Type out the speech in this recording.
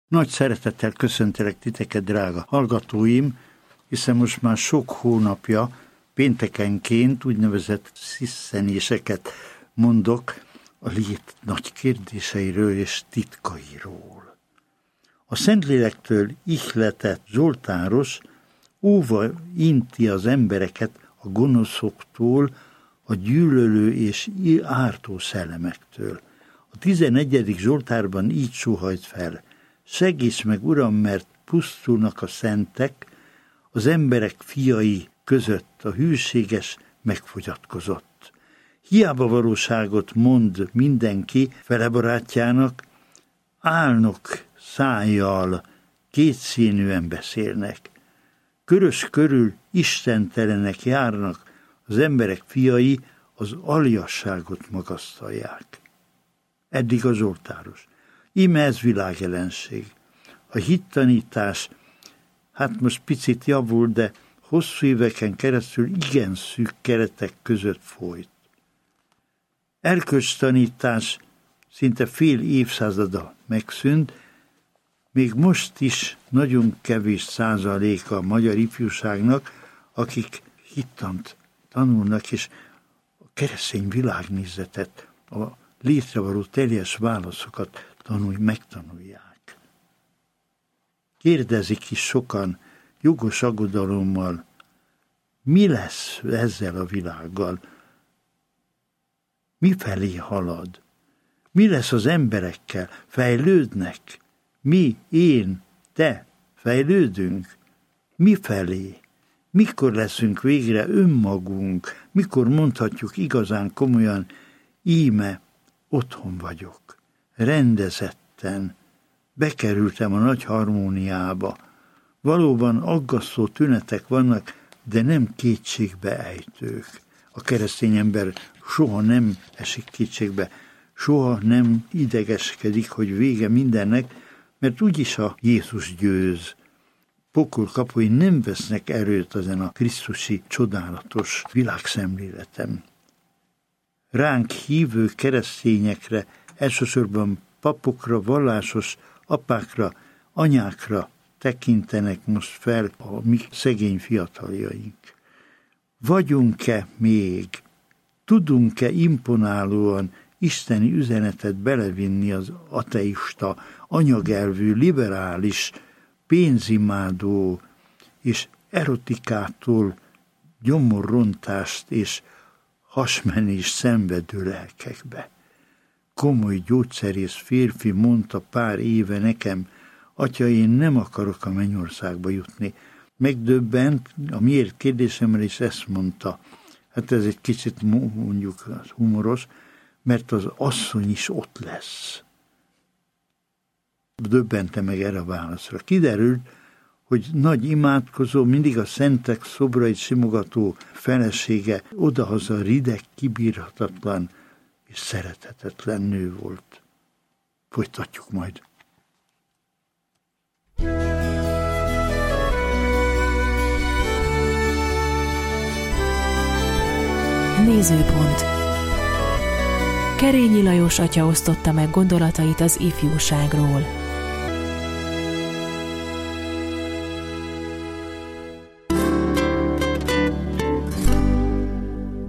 Nagy szeretettel köszöntelek titeket, drága hallgatóim, hiszen most már sok hónapja péntekenként úgynevezett sziszenéseket mondok a lét nagy kérdéseiről és titkairól. A Szentlélektől ihletett Zsoltáros óva inti az embereket a gonoszoktól, a gyűlölő és ártó szellemektől. A 11. Zsoltárban így sóhajt fel: segíts meg, Uram, mert pusztulnak a szentek, az emberek fiai között a hűséges megfogyatkozott. Hiába valóságot mond mindenki fele barátjának, álnok szájjal kétszínűen beszélnek. Körös körül istentelenek járnak, az emberek fiai az aljasságot magasztalják. Eddig a Zsoltáros. Íme ez világjelenség. A hittanítás, hát most picit javul, de hosszú éveken keresztül igen szűk keretek között folyt. Erkölcstanítás szinte fél évszázada megszűnt, még most is nagyon kevés százaléka a magyar ifjúságnak, akik hittant tanulnak, és a keresztény világnézetet, a létre való teljes válaszokat megtanulják. Kérdezik is sokan jogos aggodalommal, mi lesz ezzel a világgal? Mifelé halad? Mi lesz az emberekkel? Fejlődnek? Mi, én, te fejlődünk? Mifelé? Mikor leszünk végre önmagunk? Mikor mondhatjuk igazán komolyan, íme otthon vagyok, rendezetten, bekerültem a nagy harmóniába. Valóban aggasztó tünetek vannak, de nem kétségbe ejtők. A keresztény ember soha nem esik kétségbe, soha nem idegeskedik, hogy vége mindennek, mert úgyis a Jézus győz. Pokol kapui nem vesznek erőt ezen a krisztusi csodálatos világszemléletem. Ránk hívő keresztényekre, elsősorban papokra, vallásos apákra, anyákra tekintenek most fel a mi szegény fiataljaink. Vagyunk-e még, tudunk-e imponálóan isteni üzenetet belevinni az ateista, anyagelvű, liberális, pénzimádó és erotikától gyomorrontást és hasmenés szenvedő lelkekbe? Komoly gyógyszerész férfi mondta pár éve nekem, atya, én nem akarok a mennyországba jutni. Megdöbbent, a miért kérdésemmel is ezt mondta. Hát ez egy kicsit mondjuk humoros, mert az asszony is ott lesz. Döbbente meg erre a válaszra. Kiderült, hogy nagy imádkozó, mindig a szentek szobrait simogató felesége odahaza rideg, kibírhatatlan és szerethetetlen nő volt. Folytatjuk majd. Nézőpont. Kerényi Lajos atya osztotta meg gondolatait az ifjúságról.